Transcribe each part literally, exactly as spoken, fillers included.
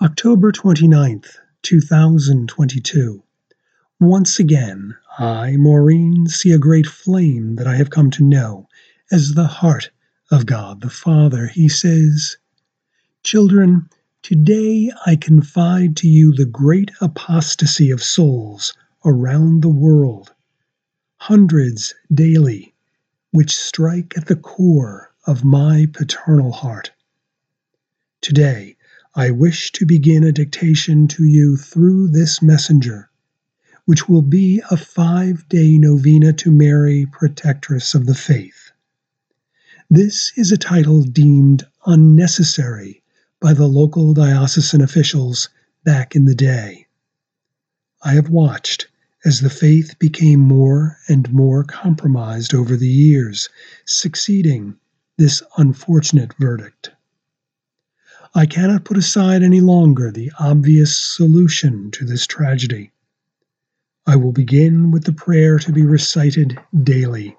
October twenty-ninth, two thousand twenty-two. Once again, I, Maureen, see a great flame that I have come to know as the heart of God the Father. He says, "Children, today I confide to you the great apostasy of souls around the world, hundreds daily, which strike at the core of my paternal heart. Today, I wish to begin a dictation to you through this messenger, which will be a five-day novena to Mary, Protectress of the Faith. This is a title deemed unnecessary by the local diocesan officials back in the day. I have watched as the faith became more and more compromised over the years, succeeding this unfortunate verdict. I cannot put aside any longer the obvious solution to this tragedy. I will begin with the prayer to be recited daily.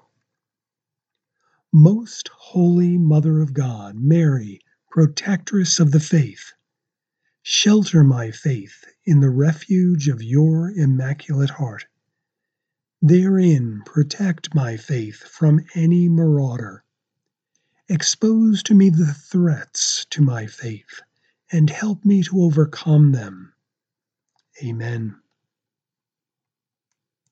Most Holy Mother of God, Mary, Protectress of the Faith, shelter my faith in the refuge of your Immaculate Heart. Therein protect my faith from any marauder. Expose to me the threats to my faith, and help me to overcome them. Amen."